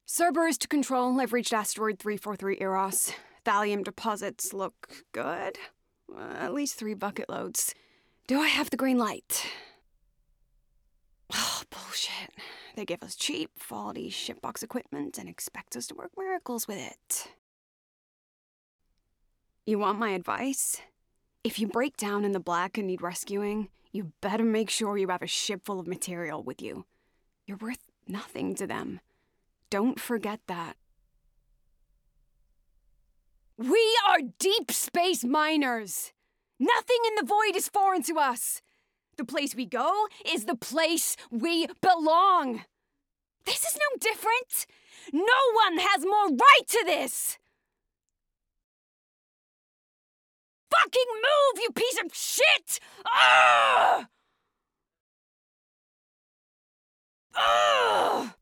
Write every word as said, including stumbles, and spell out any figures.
Cerberus to Control, I've reached asteroid three four three Eros. Thallium deposits look good. Uh, at least three bucket loads. Do I have the green light? Oh, bullshit. They give us cheap, faulty shipbox equipment and expect us to work miracles with it. You want my advice? If you break down in the black and need rescuing, you better make sure you have a ship full of material with you. You're worth nothing to them. Don't forget that. We are deep space miners! Nothing in the void is foreign to us! The place we go is the place we belong! This is no different! No one has more right to this! Fucking move, you piece of shit! Ugh! Ugh!